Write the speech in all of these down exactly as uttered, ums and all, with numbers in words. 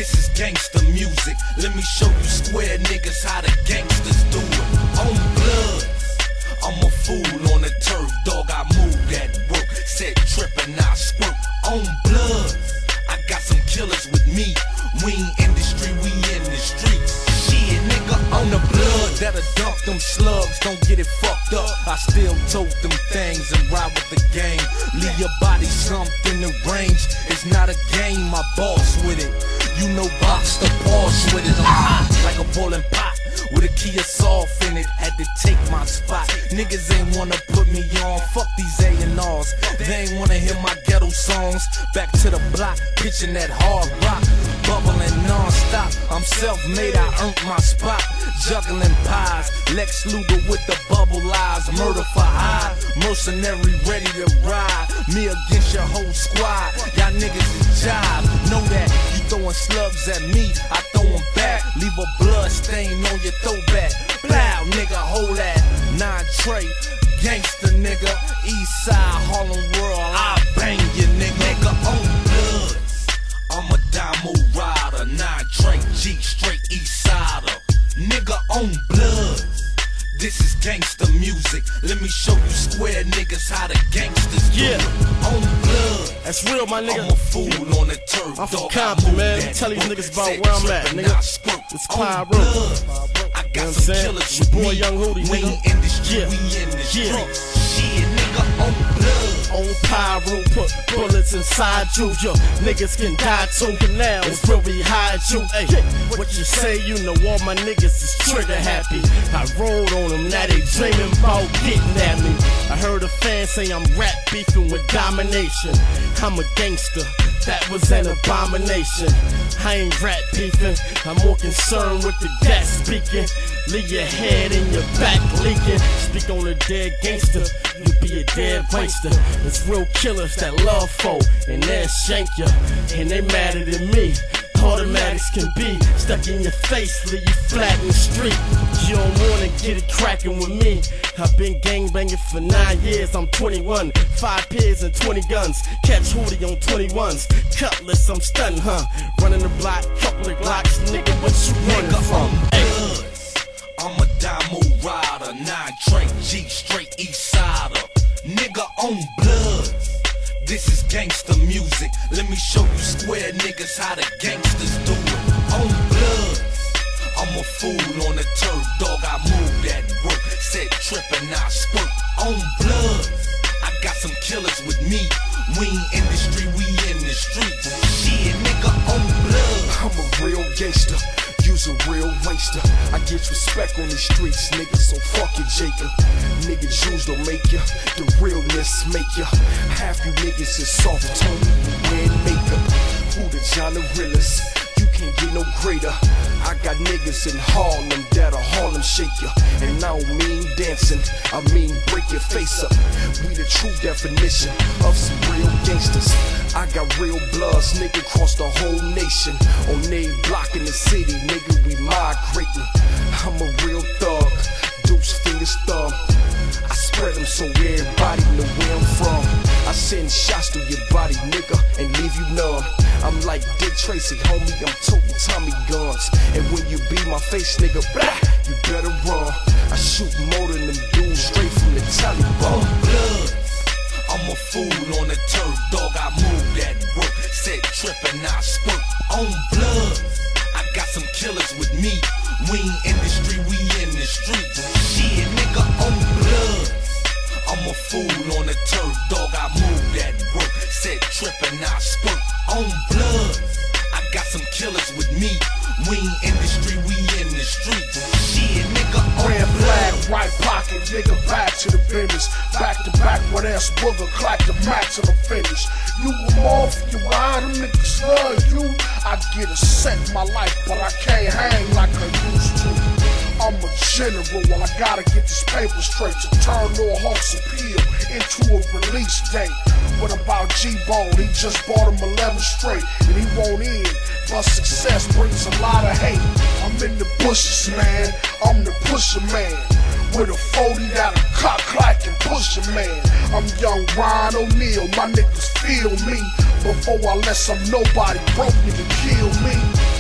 This is gangsta music. Let me show you square niggas how the gangsters do it. On blood, I'm a fool on the turf, dog. I move that work, said trippin', I spurt. On blood, I got some killers with me. We ain't industry, we in the streets. Shit, nigga, on the blood that'll dump them slugs. Don't get it fucked up. I still tote them things and ride with the gang. Leave your body slumped in the range. It's not a game, my boss with it. You know box the Porsche with it. I'm hot like a boiling pot with a Kia Soft in it. Had to take my spot. Niggas ain't wanna put me on. Fuck these A and R's. They ain't wanna hear my ghetto songs. Back to the block, pitching that hard rock, bubbling non-stop. I'm self-made, I earned my spot. Juggling pies, Lex Luger with the bubble eyes. Murder for hire, mercenary ready to ride. Me against your whole squad. Y'all niggas is jive. Know that you throwing slugs at me, I throw them back. Leave a blood stain on your throwback. Blow, nigga, hold that. Nine Trey, gangsta nigga. East side, Harlem World, I bang you nigga. Nigga on blood, I'm a Damo rider. Nine Trey, G straight East sider. Nigga on blood, this is gangsta music. Let me show you square niggas how the gangsters do yeah. it. On blood, that's real, my nigga. I'm a fool on the turf. I'm from Compton, man. Tell these niggas about where I'm at, nigga. It's Clyde Road. I got some killers with boy me. Young Hootie, we nigga. in industry, Yeah. we in the Yeah. streets. Shit, nigga on blood. On pyro, put bullets inside you. Your niggas can die too. Now it's where we hide you. Hey, what you say? You know all my niggas is trigger happy. I rolled on them, now they dreaming about getting at me. I heard a fan say I'm rap beefing with domination. I'm a gangster, that was an abomination. I ain't rap beefing, I'm more concerned with the gas speaking. Leave your head and your back leaking. Speak on a dead gangster, you be a dead waster. It's real killers that love folk, and they'll shank ya. And they madder than me. Automatics can be stuck in your face, leave you flat in the street. You don't wanna get it crackin' with me. I've been gangbanging for nine years, I'm twenty-one. Five pairs and twenty guns. Catch Hootie on twenty-ones. Cutlass, I'm stunning, huh? Running the block, couple of Glocks, nigga, what you running from? Hey. I'm a Damo rider, nine Trey, G straight East sider. Nigga on blood, this is gangsta music. Let me show you square niggas how the gangsters do it. On blood, I'm a fool on the turf, dog. I move that work, said trippin', I spurt. On blood, I got some killers with me. We ain't industry, we in the streets. Shit, nigga on blood. I'm a real gangster. You's a real waster. I get respect on these streets, nigga, so fuck you, Jacob. Nigga, Jews don't make ya, the realness make ya. Half you niggas is soft tone, wearing makeup. Who the John the realest? You can't get no greater. I got niggas in Harlem that'll Harlem shake ya. And I don't mean dancing, I mean break your face up. We the true definition of some real gangsters. I got real bloods, nigga, across the whole nation. On every block in the city, nigga, we migrating. I'm a real thug, deuce fingers thumb. I spread them so everybody know where I'm from. I send shots through your body, nigga, and leave you numb. I'm like Dick Tracy, homie, I'm toting Tommy guns. And when you beat my face, nigga, blah, you better run. I shoot more than them dudes straight from the Taliban. On blood, I'm a fool on the turf, dog. I move that work, said trippin', I spurt. On blood, I got some killers with me. We ain't industry, we in the streets. Shit, nigga on blood, I'm a fool on the turf, dog. I move that work, said trippin', I spurt. On blood, I got some killers with me. We ain't industry, we in the streets. Shit, nigga on red blood. flag, right pocket, nigga, back to the business. Back to back with ass booger, clack the mat till I'm finished. You a off, you ride, them niggas love you. I get a set in my life, but I can't hang like I used to. I'm a general, well I gotta get this paper straight to turn Lil Hawk's appeal into a release date. What about G-Bone? He just bought him eleven straight, and he won't in. But success brings a lot of hate. I'm in the bushes, man. I'm the pusher man. With a forty that'll cock clack and push a man. I'm young Ron O'Neal, my niggas feel me. Before I let some nobody broke nigga kill me.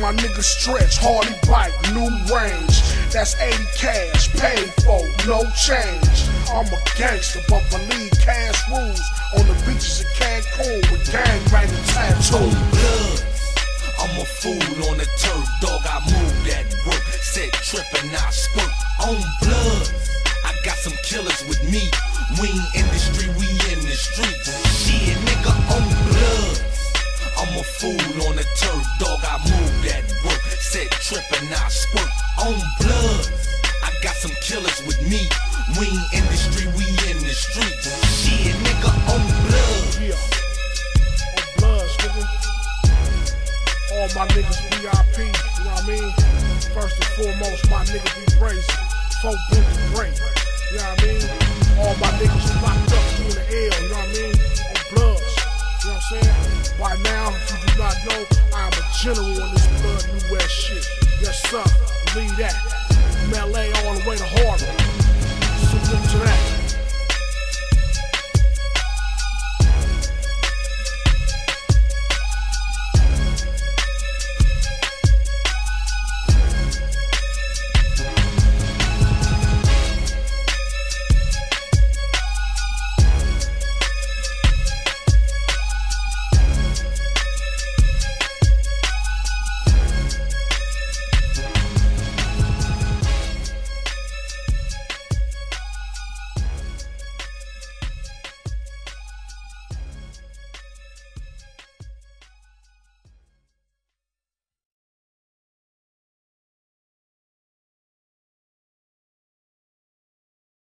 my nigga Stretch, Hardy bike, new range. That's eighty cash, paid for, no change. I'm a gangster, but believe cash rules on the beaches of Cancun with gangbanging tattoos. On bloods, I'm a fool on the turf, dog. I move that work, set trippin', I squirt. On bloods, I got some killers with me. We ain't industry, we in the streets. Shit, nigga, on bloods, I'm a fool on the turf, dog. I move that work, set trippin', I squirt. On bloods, I got some killers with me. We ain't industry, we in the streets. Shit, nigga, on bloods. Yeah, on bloods, nigga. All my niggas V I P, you know what I mean? First and foremost, my nigga be crazy. Folk big and great, you know what I mean? All my niggas who locked up doing the L, you know what I mean? On bloods, you know what I'm saying? By now, if you do not know, I am a general on this blood new west shit. Yes, sir, believe that. From L A all the way to Harlem. Salute to that.